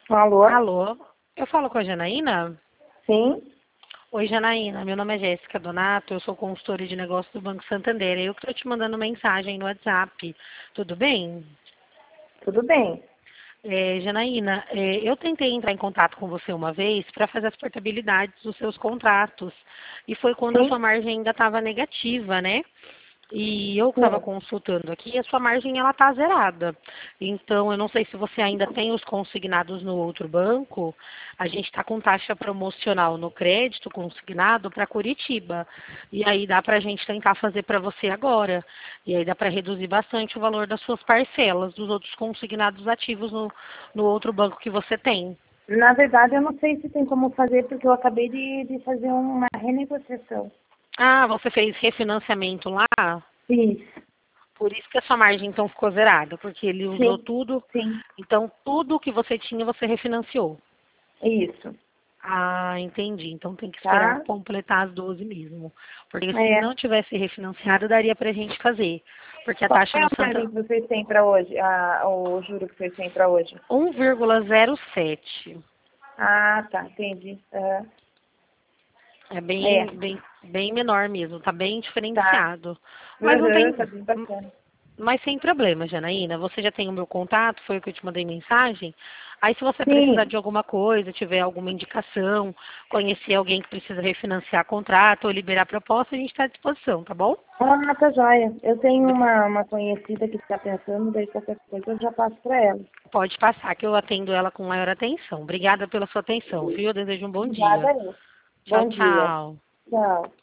Alô? Alô, eu falo com a Janaína? Sim, Oi, Janaína, meu nome é Jéssica Donato, eu sou consultora de negócios do Banco Santander. Eu que estou te mandando mensagem no WhatsApp, tudo bem? tudo bem. Janaína, eu tentei entrar em contato com você uma vez para fazer as portabilidades dos seus contratos e foi quando a Sim, sua margem ainda estava negativa, né? E eu estava sim. consultando aqui, a sua margem ela está zerada. Então, eu não sei se você ainda tem os consignados no outro banco. A gente está com taxa promocional no crédito consignado para Curitiba. E aí dá para a gente tentar fazer para você agora. E aí dá para reduzir bastante o valor das suas parcelas, dos outros consignados ativos no outro banco que você tem. Na verdade, eu não sei se tem como fazer, porque eu acabei de fazer uma renegociação. Ah, você fez refinanciamento lá? Fiz. Por isso que a sua margem então ficou zerada, porque ele usou Sim, tudo. sim. Então, tudo que você tinha, você refinanciou. Isso. Ah, entendi. Então tem que esperar Tá? completar as 12 mesmo. Porque se É. não tivesse refinanciado, daria pra gente fazer. Porque a Qual taxa é no a margem Santa que vocês têm para hoje? O juro que vocês têm para hoje? 1,07. Ah, tá. Entendi. Aham. É É. bem menor mesmo, tá bem Tá. diferenciado. Mas não Aham, tem, tá bem bacana. mas sem problema, Janaína. Você já tem o meu contato, foi o que eu te mandei mensagem. Aí, se você precisar Sim. de alguma coisa, tiver alguma indicação, conhecer alguém que precisa refinanciar contrato ou liberar proposta, a gente está à disposição, tá bom? Ah, tá joia. Eu tenho Bri- uma conhecida que está pensando, daí qualquer coisa eu já passo para ela. Pode passar, que eu atendo ela com maior atenção. Obrigada pela sua atenção, viu? Eu desejo um bom Obrigada dia. aí. Tchau, Bom dia. tchau. Tchau.